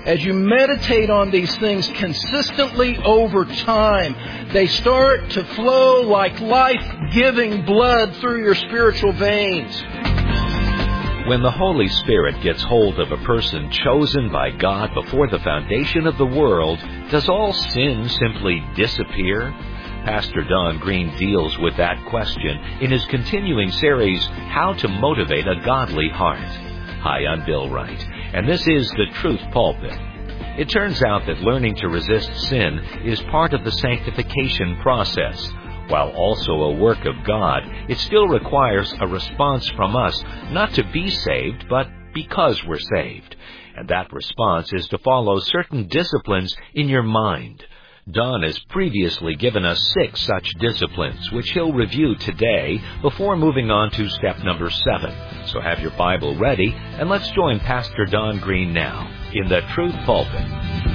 As you meditate on these things consistently over time, they start to flow like life-giving blood through your spiritual veins. When the Holy Spirit gets hold of a person chosen by God before the foundation of the world, does all sin simply disappear? Pastor Don Green deals with that question in his continuing series, How to Motivate a Godly Heart. Hi, I'm Bill Wright, and this is The Truth Pulpit. It turns out that learning to resist sin is part of the sanctification process. While also a work of God, it still requires a response from us, not to be saved, but because we're saved. And that response is to follow certain disciplines in your mind. Don has previously given us 6 such disciplines, which he'll review today before moving on to step number 7. So have your Bible ready, and let's join Pastor Don Green now in the Truth Pulpit.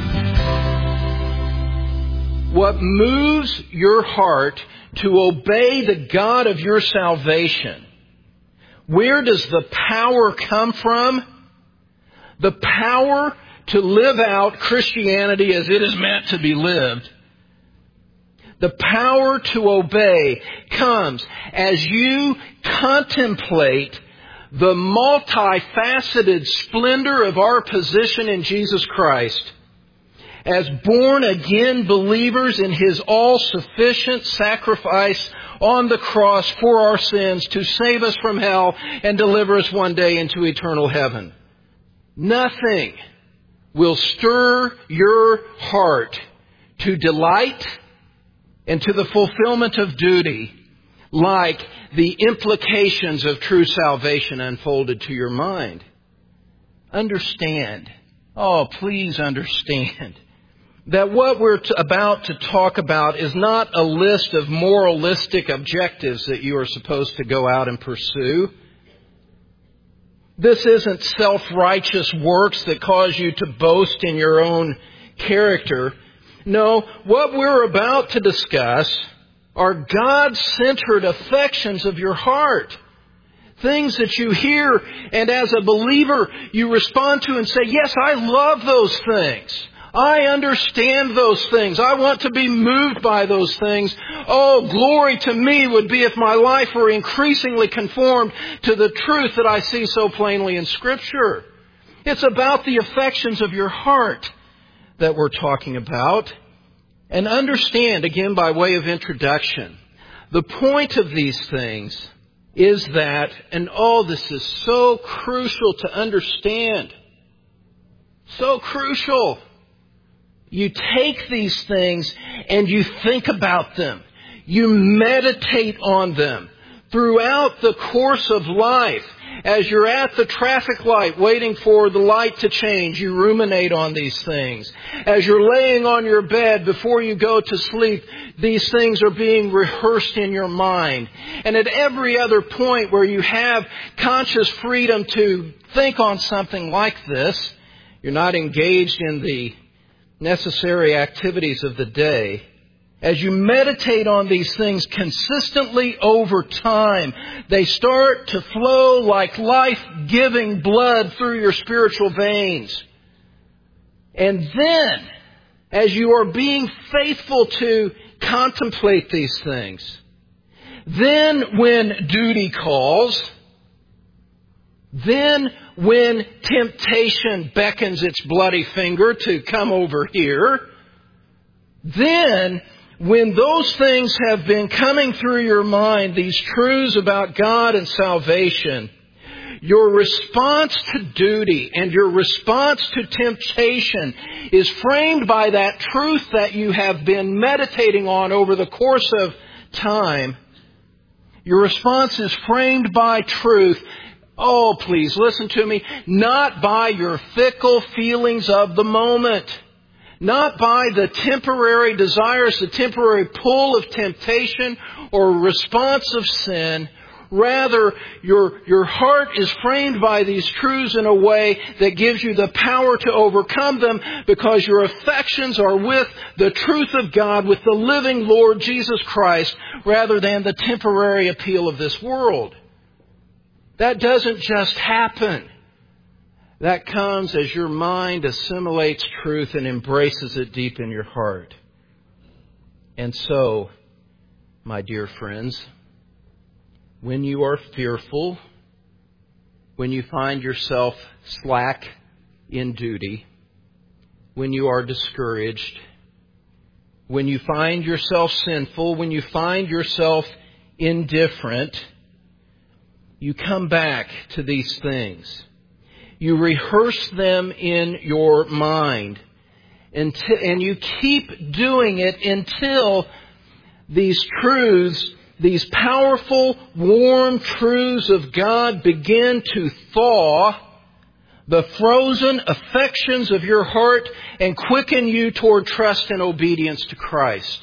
What moves your heart to obey the God of your salvation? Where does the power come from? The power to live out Christianity as it is meant to be lived. The power to obey comes as you contemplate the multifaceted splendor of our position in Jesus Christ. As born-again believers in His all-sufficient sacrifice on the cross for our sins to save us from hell and deliver us one day into eternal heaven. Nothing will stir your heart to delight and to the fulfillment of duty like the implications of true salvation unfolded to your mind. Understand, please understand, that what we're about to talk about is not a list of moralistic objectives that you are supposed to go out and pursue. This isn't self-righteous works that cause you to boast in your own character. No, what we're about to discuss are God-centered affections of your heart. Things that you hear and as a believer you respond to and say, yes, I love those things. I understand those things. I want to be moved by those things. Oh, glory to me would be if my life were increasingly conformed to the truth that I see so plainly in Scripture. It's about the affections of your heart that we're talking about. And understand, again by way of introduction, the point of these things is that, and this is so crucial to understand, so crucial. You take these things and you think about them. You meditate on them throughout the course of life. As you're at the traffic light waiting for the light to change, you ruminate on these things. As you're laying on your bed before you go to sleep, these things are being rehearsed in your mind. And at every other point where you have conscious freedom to think on something like this, you're not engaged in the necessary activities of the day. As you meditate on these things consistently over time, they start to flow like life-giving blood through your spiritual veins. And then, as you are being faithful to contemplate these things, then when duty calls, then when temptation beckons its bloody finger to come over here, then when those things have been coming through your mind, these truths about God and salvation, your response to duty and your response to temptation is framed by that truth that you have been meditating on over the course of time. Your response is framed by truth. Oh, please listen to me. Not by your fickle feelings of the moment. Not by the temporary desires, the temporary pull of temptation or response of sin. Rather, your heart is framed by these truths in a way that gives you the power to overcome them because your affections are with the truth of God, with the living Lord Jesus Christ, rather than the temporary appeal of this world. That doesn't just happen. That comes as your mind assimilates truth and embraces it deep in your heart. And so, my dear friends, when you are fearful, when you find yourself slack in duty, when you are discouraged, when you find yourself sinful, when you find yourself indifferent, you come back to these things. You rehearse them in your mind, and you keep doing it until these truths, these powerful, warm truths of God begin to thaw the frozen affections of your heart and quicken you toward trust and obedience to Christ.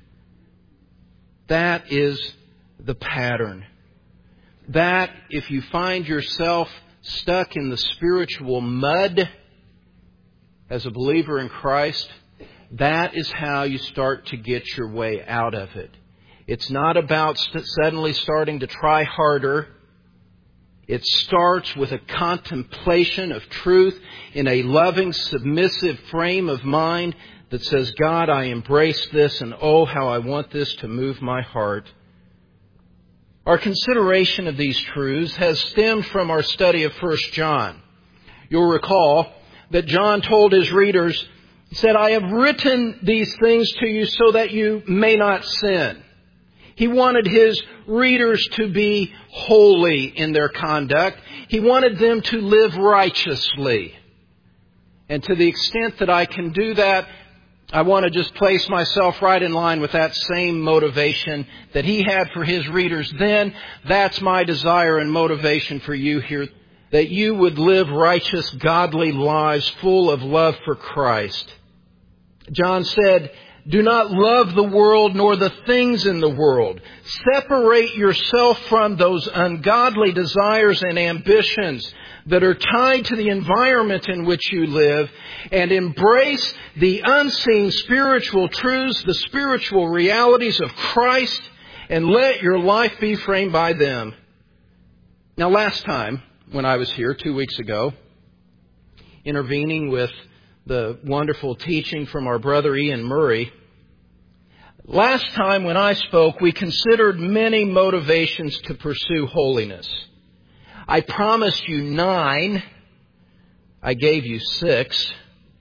That is the pattern. That, if you find yourself stuck in the spiritual mud as a believer in Christ, that is how you start to get your way out of it. It's not about suddenly starting to try harder. It starts with a contemplation of truth in a loving, submissive frame of mind that says, God, I embrace this, and oh, how I want this to move my heart. Our consideration of these truths has stemmed from our study of 1 John. You'll recall that John told his readers, he said, I have written these things to you so that you may not sin. He wanted his readers to be holy in their conduct. He wanted them to live righteously. And to the extent that I can do that, I want to just place myself right in line with that same motivation that he had for his readers then. That's my desire and motivation for you here, that you would live righteous, godly lives full of love for Christ. John said, do not love the world nor the things in the world. Separate yourself from those ungodly desires and ambitions that are tied to the environment in which you live, and embrace the unseen spiritual truths, the spiritual realities of Christ, and let your life be framed by them. Now, last time when I was here 2 weeks ago, intervening with the wonderful teaching from our brother Ian Murray, last time when I spoke, we considered many motivations to pursue holiness. I promised you 9. I gave you 6.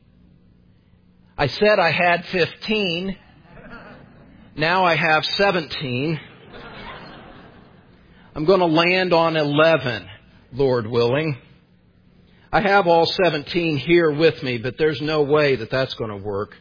I said I had 15. Now I have 17. I'm going to land on 11, Lord willing. I have all 17 here with me, but there's no way that that's going to work.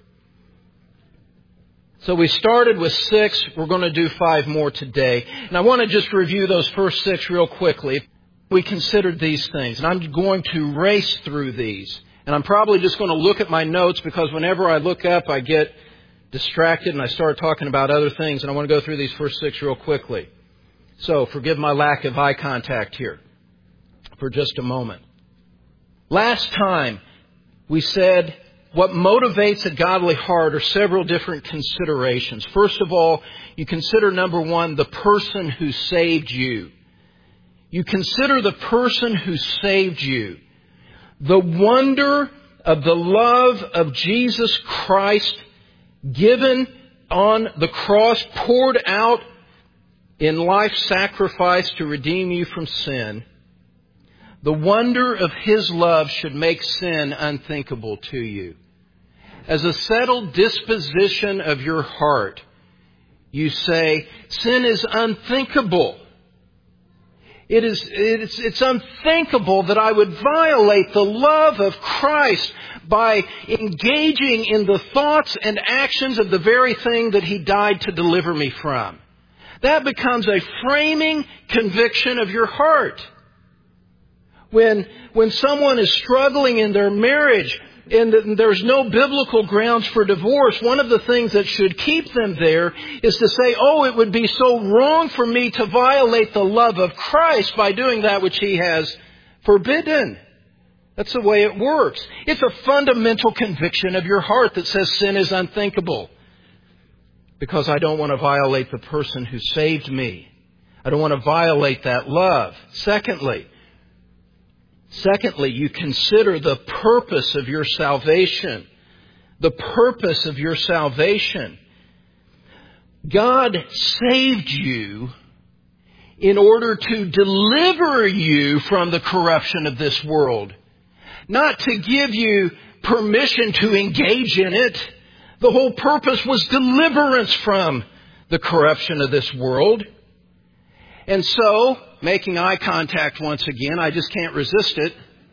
So we started with 6. We're going to do 5 more today. And I want to just review those first 6 real quickly. We considered these things, and I'm going to race through these. And I'm probably just going to look at my notes, because whenever I look up, I get distracted and I start talking about other things. And I want to go through these first 6 real quickly. So forgive my lack of eye contact here for just a moment. Last time we said what motivates a godly heart are several different considerations. First of all, you consider, number 1, the person who saved you. You consider the person who saved you. The wonder of the love of Jesus Christ given on the cross, poured out in life sacrifice to redeem you from sin. The wonder of His love should make sin unthinkable to you. As a settled disposition of your heart, you say, sin is unthinkable. It's unthinkable that I would violate the love of Christ by engaging in the thoughts and actions of the very thing that He died to deliver me from. That becomes a framing conviction of your heart. When someone is struggling in their marriage and there's no biblical grounds for divorce, one of the things that should keep them there is to say, oh, it would be so wrong for me to violate the love of Christ by doing that which He has forbidden. That's the way it works. It's a fundamental conviction of your heart that says sin is unthinkable, because I don't want to violate the person who saved me. I don't want to violate that love. Secondly, Secondly, you consider the purpose of your salvation. The purpose of your salvation. God saved you in order to deliver you from the corruption of this world. Not to give you permission to engage in it. The whole purpose was deliverance from the corruption of this world. And so, making eye contact once again, I just can't resist it.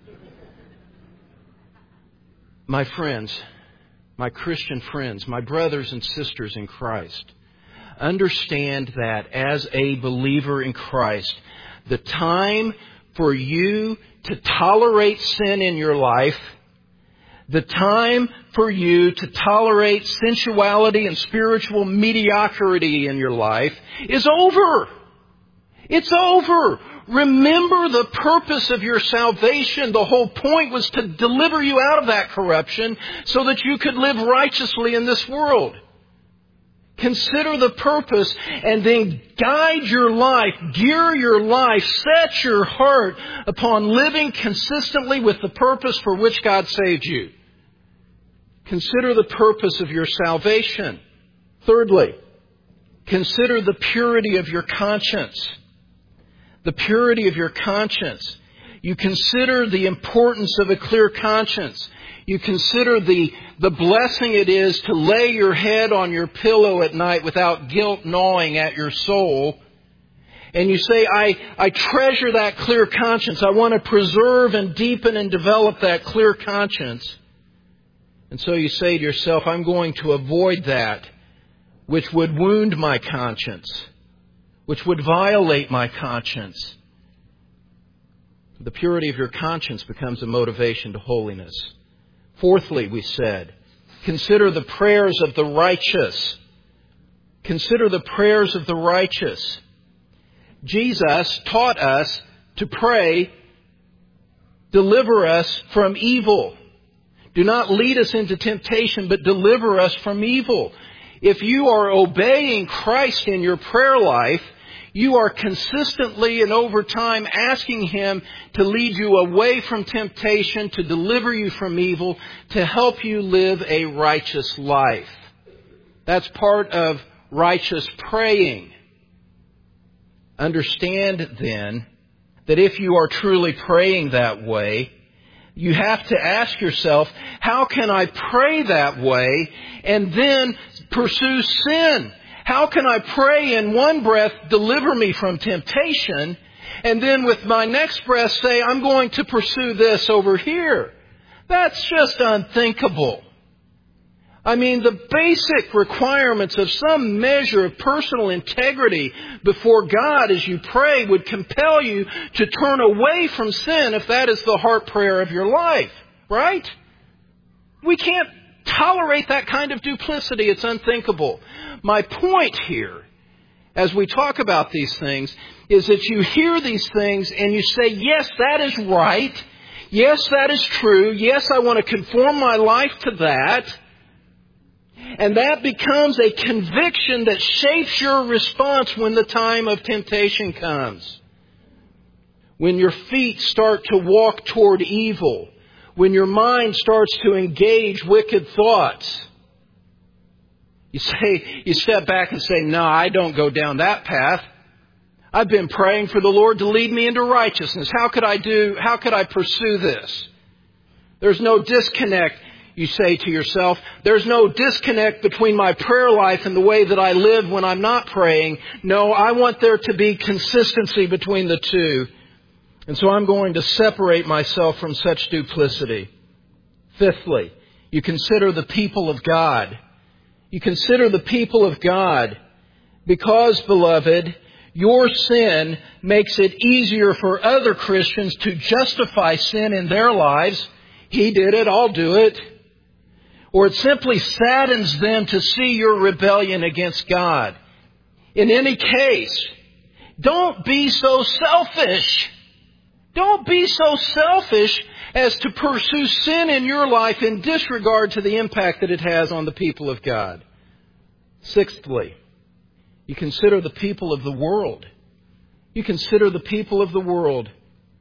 My friends, my Christian friends, my brothers and sisters in Christ, understand that as a believer in Christ, the time for you to tolerate sin in your life, the time for you to tolerate sensuality and spiritual mediocrity in your life is over. It's over. Remember the purpose of your salvation. The whole point was to deliver you out of that corruption so that you could live righteously in this world. Consider the purpose and then guide your life, gear your life, set your heart upon living consistently with the purpose for which God saved you. Consider the purpose of your salvation. Thirdly, consider the purity of your conscience. The purity of your conscience. You consider the importance of a clear conscience. You consider the blessing it is to lay your head on your pillow at night without guilt gnawing at your soul. And you say, I treasure that clear conscience. I want to preserve and deepen and develop that clear conscience. And so you say to yourself, I'm going to avoid that which would wound my conscience, which would violate my conscience. The purity of your conscience becomes a motivation to holiness. Fourthly, we said, consider the prayers of the righteous. Consider the prayers of the righteous. Jesus taught us to pray, deliver us from evil. Do not lead us into temptation, but deliver us from evil. If you are obeying Christ in your prayer life, you are consistently and over time asking Him to lead you away from temptation, to deliver you from evil, to help you live a righteous life. That's part of righteous praying. Understand then that if you are truly praying that way, you have to ask yourself, how can I pray that way and then pursue sin? How can I pray in one breath, deliver me from temptation, and then with my next breath say, I'm going to pursue this over here? That's just unthinkable. I mean, the basic requirements of some measure of personal integrity before God as you pray would compel you to turn away from sin if that is the heart prayer of your life, right? We can't tolerate that kind of duplicity. It's unthinkable. My point here, as we talk about these things, is that you hear these things and you say, yes, that is right. Yes, that is true. Yes, I want to conform my life to that. And that becomes a conviction that shapes your response when the time of temptation comes. When your feet start to walk toward evil. When your mind starts to engage wicked thoughts. You step back and say, no, I don't go down that path. I've been praying for the Lord to lead me into righteousness. How could I pursue this? There's no disconnect. You say to yourself, there's no disconnect between my prayer life and the way that I live when I'm not praying. No, I want there to be consistency between the two. And so I'm going to separate myself from such duplicity. Fifthly, you consider the people of God. You consider the people of God because, beloved, your sin makes it easier for other Christians to justify sin in their lives. He did it, I'll do it. Or it simply saddens them to see your rebellion against God. In any case, don't be so selfish. Don't be so selfish as to pursue sin in your life in disregard to the impact that it has on the people of God. Sixthly, you consider the people of the world. You consider the people of the world.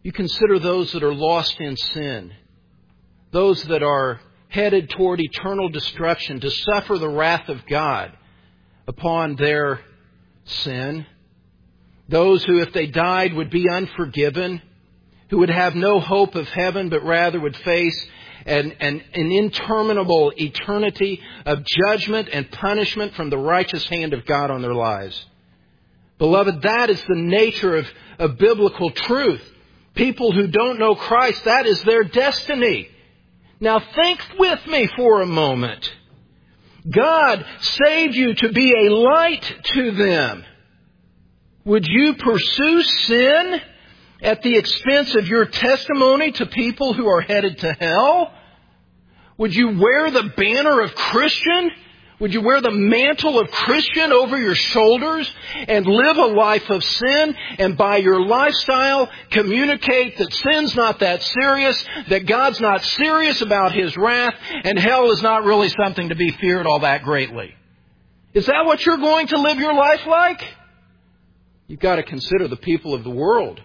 You consider those that are lost in sin, those that are headed toward eternal destruction, to suffer the wrath of God upon their sin. Those who, if they died, would be unforgiven, who would have no hope of heaven, but rather would face an interminable eternity of judgment and punishment from the righteous hand of God on their lives. Beloved, that is the nature of biblical truth. People who don't know Christ, that is their destiny. Now think with me for a moment. God saved you to be a light to them. Would you pursue sin at the expense of your testimony to people who are headed to hell? Would you wear the banner of Christian? Would you wear the mantle of Christian over your shoulders and live a life of sin, and by your lifestyle communicate that sin's not that serious, that God's not serious about His wrath, and hell is not really something to be feared all that greatly? Is that what you're going to live your life like? You've got to consider the people of the world.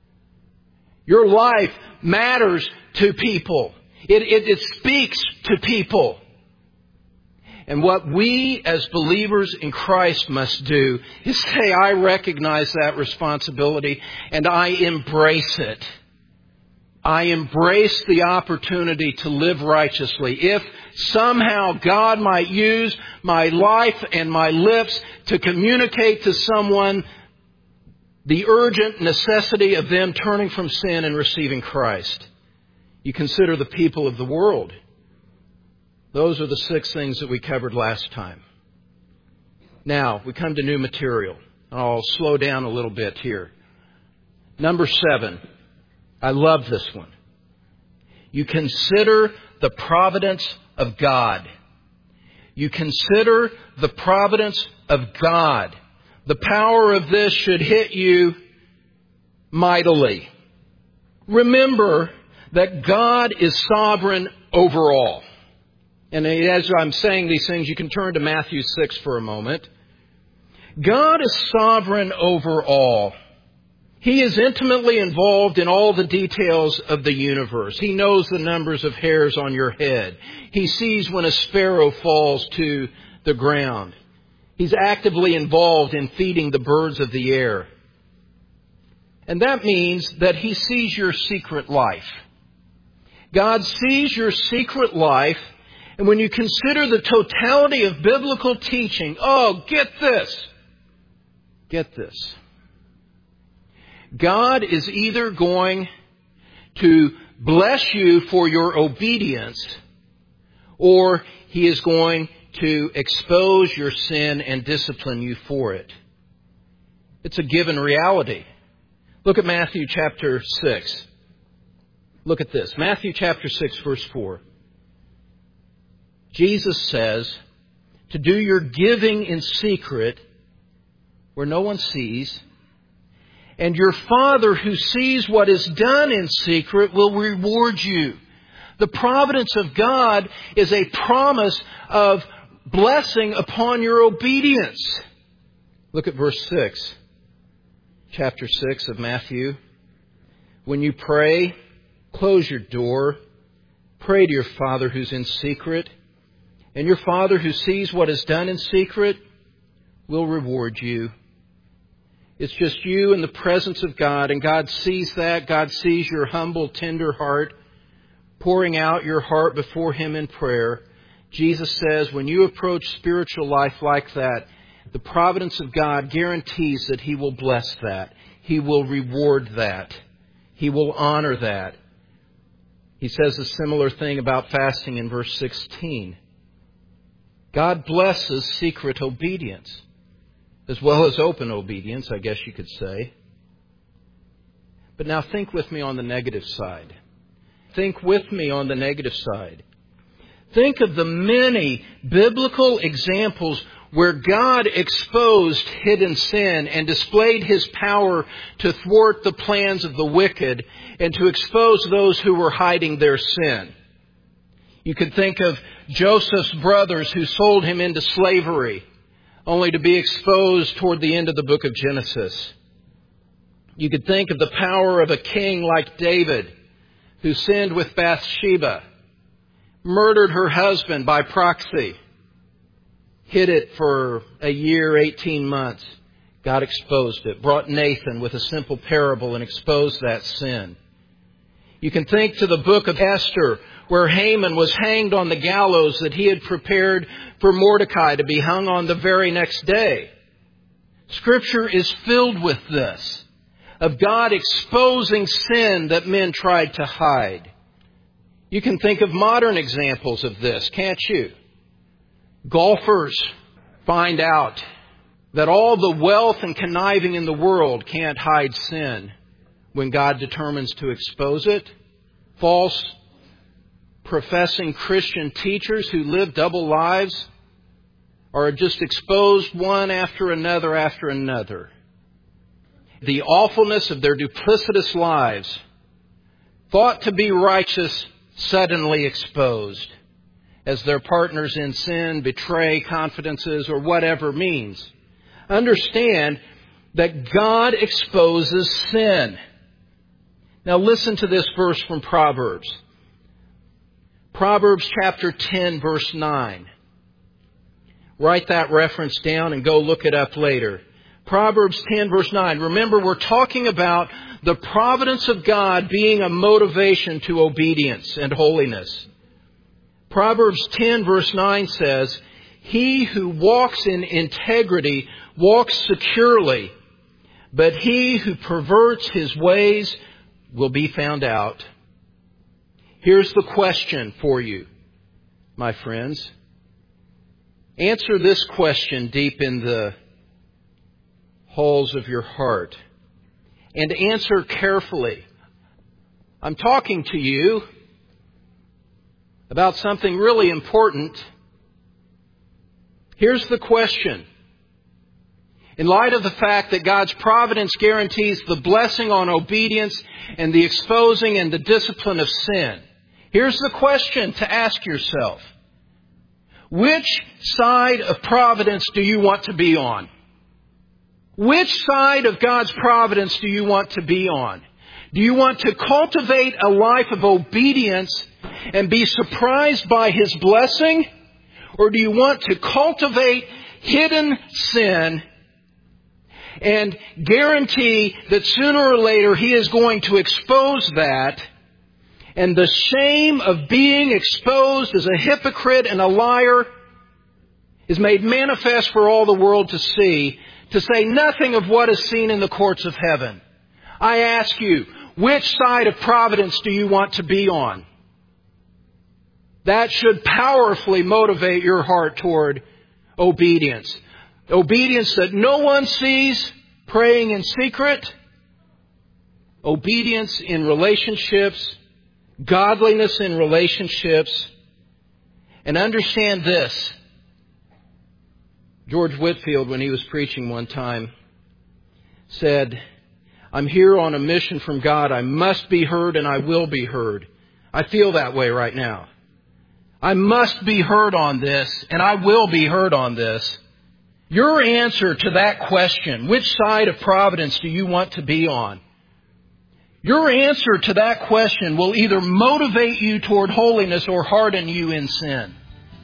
Your life matters to people. It speaks to people. And what we as believers in Christ must do is say, I recognize that responsibility and I embrace it. I embrace the opportunity to live righteously. If somehow God might use my life and my lips to communicate to someone the urgent necessity of them turning from sin and receiving Christ. You consider the people of the world. Those are the 6 things that we covered last time. Now, we come to new material. I'll slow down a little bit here. Number 7. I love this one. You consider the providence of God. You consider the providence of God. The power of this should hit you mightily. Remember that God is sovereign over all. And as I'm saying these things, you can turn to Matthew 6 for a moment. God is sovereign over all. He is intimately involved in all the details of the universe. He knows the numbers of hairs on your head. He sees when a sparrow falls to the ground. He's actively involved in feeding the birds of the air. And that means that He sees your secret life. God sees your secret life. And when you consider the totality of biblical teaching, get this. Get this. God is either going to bless you for your obedience, or He is going to expose your sin and discipline you for it. It's a given reality. Look at Matthew chapter 6. Look at this. Matthew chapter 6, verse 4. Jesus says, to do your giving in secret where no one sees, and your Father who sees what is done in secret will reward you. The providence of God is a promise of blessing upon your obedience. Look at verse 6, chapter 6 of Matthew. When you pray, close your door, pray to your Father who's in secret, and your Father who sees what is done in secret will reward you. It's just you in the presence of God, and God sees that. God sees your humble, tender heart, pouring out your heart before Him in prayer. Jesus says when you approach spiritual life like that, the providence of God guarantees that He will bless that. He will reward that. He will honor that. He says a similar thing about fasting in verse 16. God blesses secret obedience, as well as open obedience, I guess you could say. But now think with me on the negative side. Think with me on the negative side. Think of the many biblical examples where God exposed hidden sin and displayed His power to thwart the plans of the wicked and to expose those who were hiding their sin. You could think of Joseph's brothers who sold him into slavery, only to be exposed toward the end of the book of Genesis. You could think of the power of a king like David, who sinned with Bathsheba, murdered her husband by proxy, hid it for a year, 18 months. God exposed it, brought Nathan with a simple parable and exposed that sin. You can think to the book of Esther, where Haman was hanged on the gallows that he had prepared for Mordecai to be hung on the very next day. Scripture is filled with this, of God exposing sin that men tried to hide. You can think of modern examples of this, can't you? Golfers find out that all the wealth and conniving in the world can't hide sin when God determines to expose it. False professing Christian teachers who live double lives are just exposed one after another. The awfulness of their duplicitous lives, thought to be righteous, suddenly exposed as their partners in sin betray confidences or whatever means. Understand that God exposes sin. Now listen to this verse from Proverbs. Proverbs chapter 10, verse 9. Write that reference down and go look it up later. Proverbs 10, verse 9. Remember, we're talking about the providence of God being a motivation to obedience and holiness. Proverbs 10, verse 9 says, "He who walks in integrity walks securely, but he who perverts his ways will be found out." Here's the question for you, my friends. Answer this question deep in the halls of your heart. And answer carefully. I'm talking to you about something really important. Here's the question. In light of the fact that God's providence guarantees the blessing on obedience and the exposing and the discipline of sin, here's the question to ask yourself. Which side of providence do you want to be on? Which side of God's providence do you want to be on? Do you want to cultivate a life of obedience and be surprised by His blessing? Or do you want to cultivate hidden sin and guarantee that sooner or later He is going to expose that, and the shame of being exposed as a hypocrite and a liar is made manifest for all the world to see, to say nothing of what is seen in the courts of heaven? I ask you, which side of providence do you want to be on? That should powerfully motivate your heart toward obedience. Obedience that no one sees, praying in secret. Obedience in relationships. Godliness in relationships. And understand this. George Whitefield, when he was preaching one time, said, "I'm here on a mission from God. I must be heard and I will be heard." I feel that way right now. I must be heard on this and I will be heard on this. Your answer to that question, which side of providence do you want to be on? Your answer to that question will either motivate you toward holiness or harden you in sin.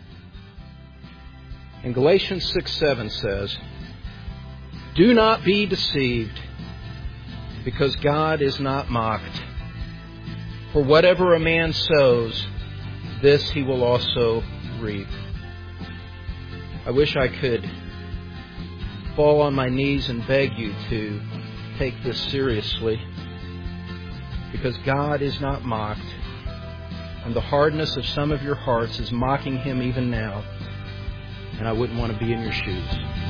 And Galatians 6:7 says, "Do not be deceived, because God is not mocked. For whatever a man sows, this he will also reap." I wish I could fall on my knees and beg you to take this seriously, because God is not mocked, and the hardness of some of your hearts is mocking Him even now, and I wouldn't want to be in your shoes.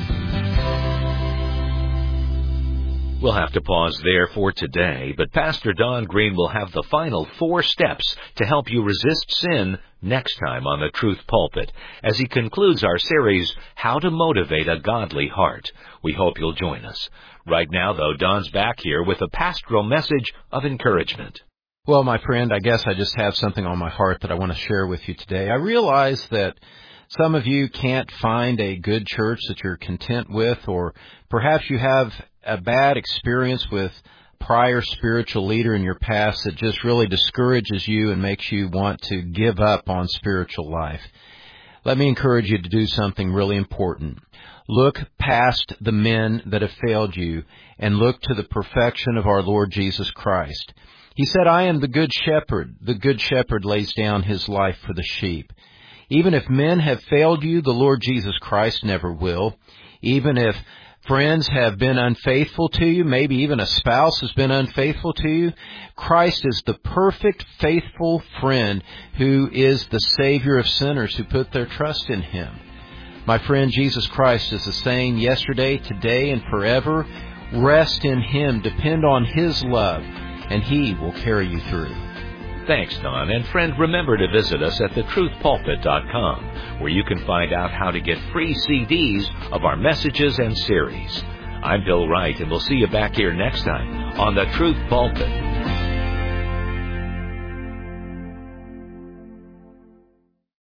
We'll have to pause there for today, but Pastor Don Green will have the final 4 steps to help you resist sin next time on the Truth Pulpit, as he concludes our series, How to Motivate a Godly Heart. We hope you'll join us. Right now, though, Don's back here with a pastoral message of encouragement. Well, my friend, I guess I just have something on my heart that I want to share with you today. I realize that some of you can't find a good church that you're content with, or perhaps you have a bad experience with prior spiritual leader in your past that just really discourages you and makes you want to give up on spiritual life, let me encourage you to do something really important. Look past the men that have failed you and look to the perfection of our Lord Jesus Christ. He said, I am the good shepherd. The good shepherd lays down his life for the sheep. Even if men have failed you, the Lord Jesus Christ never will. Even if friends have been unfaithful to you, maybe even a spouse has been unfaithful to you, Christ is the perfect, faithful friend who is the Savior of sinners who put their trust in Him. My friend, Jesus Christ is the same yesterday, today, and forever. Rest in Him, depend on His love, and He will carry you through. Thanks, Don. And friend, remember to visit us at thetruthpulpit.com, where you can find out how to get free CDs of our messages and series. I'm Bill Wright, and we'll see you back here next time on The Truth Pulpit.